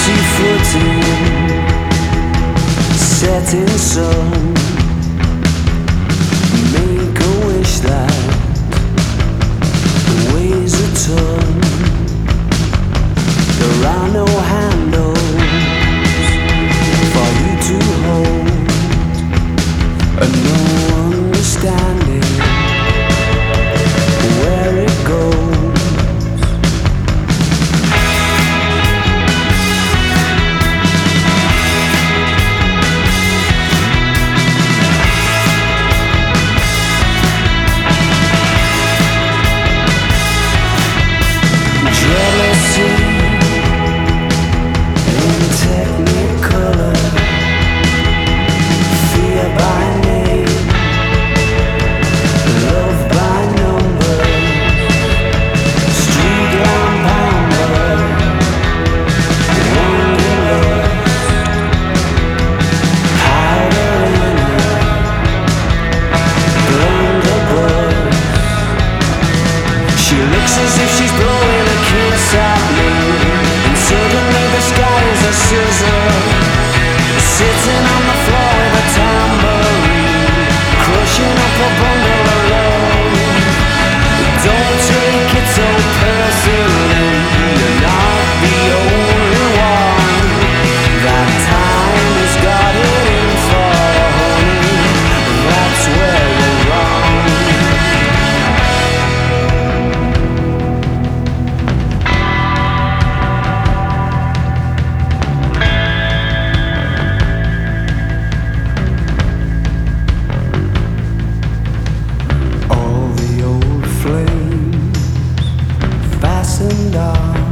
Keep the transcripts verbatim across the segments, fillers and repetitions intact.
empty footing, setting sun. Make a wish that weighs a ton. There are no handles for you to hold, and no understanding where it goes. Jealousy in technicolor, fear by name, love by number, street lamp amber, wanderlust, powder in her, blunderbuss. She looks as if she's blowing a kiss at me, and suddenly the sky is a scissor, sitting on the floor with a tambourine, crushing up a bundle of love. Don't take it so personally, you're not the only one that time has got it in for, honey. That's where you're wrong. All the old flames fastened on.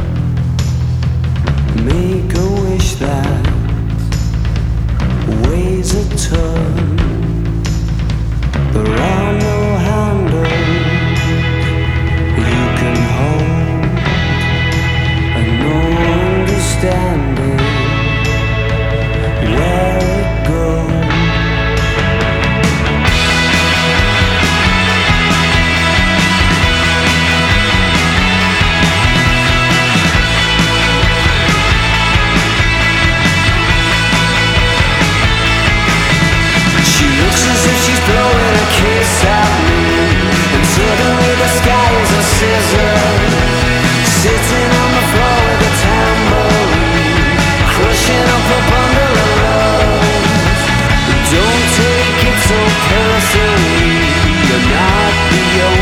Make a wish that weighs a ton. There are no handles you can hold, and no understanding where it goes. She looks as if she's blowing a kiss at me, and suddenly the sky is a scissor, sitting on the floor with a tambourine, crushing up a bundle of love. Don't take it so personally, you're not the